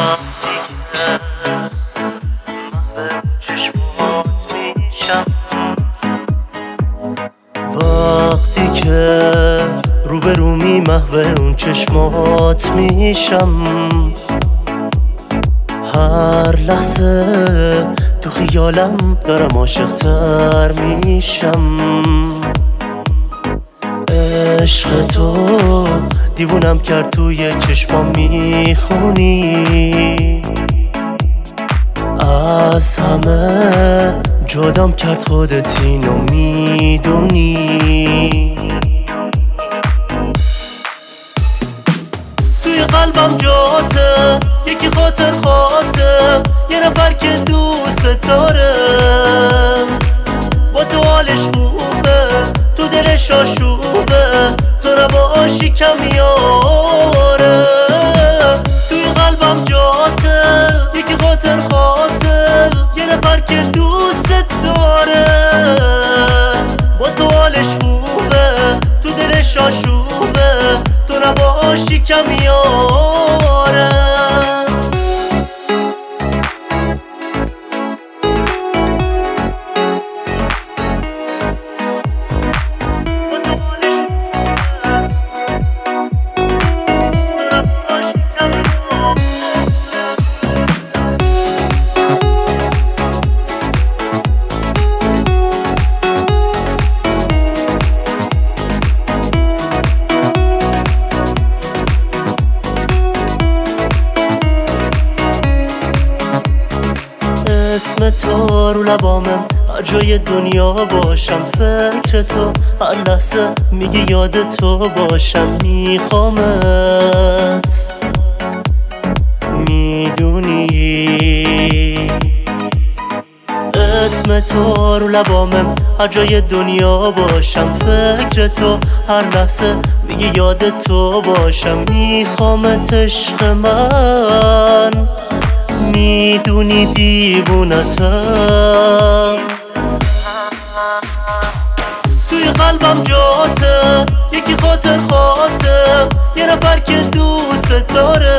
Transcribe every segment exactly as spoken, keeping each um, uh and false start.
وقتی که روبرومی محو اون چشمات میشم، هر لحظه تو خیالم دارم عاشق‌تر میشم. عشق تو دیوونم کرد، توی چشمام میخونی، از همه جدام کرد، خودت اینو میدونی. توی قلبم جاته، یکی خاطر خاطر، یه نفر که دوست داره، با تو حالش خوبه، تو دلش آشوبه، تو نباشی کم میاره. توی قلبم جاته، یکی خاطر خاطر، یه نفر که دوست داره، با تو حالش خوبه، تو دلش آشوبه، تو نباشی کم میاره. اسم تو رو لبامم، هر جای دنیا باشم فکر تو، هر لحظه میگی یاد تو باشم، میخوامت میدونی. اسم تو رو لبامم، هر جای دنیا باشم فکر تو، هر لحظه میگی یاد تو باشم، میخوامت عشق من، میدونی دیوونتم. توی قلبم جاته، یکی خاطر خاطر، یه نفر که دوست داره،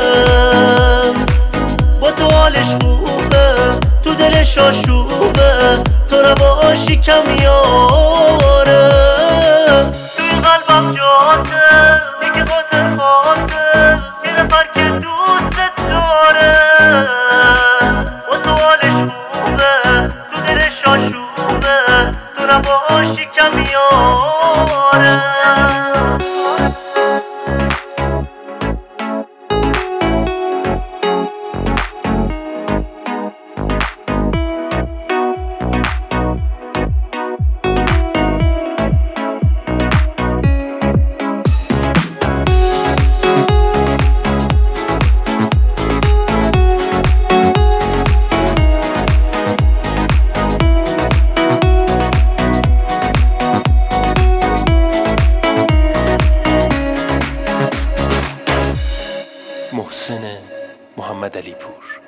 با تو حالش خوبه، تو دلش آشوبه، تو نباشی کم میاره. توی قلبم جاته، یکی خاطر خاطر، یه نفر که دوست داره، با تو حالش خوبه، تو دلش آشوبه، تو نباشی کم میاره. محسن محمد علی پور.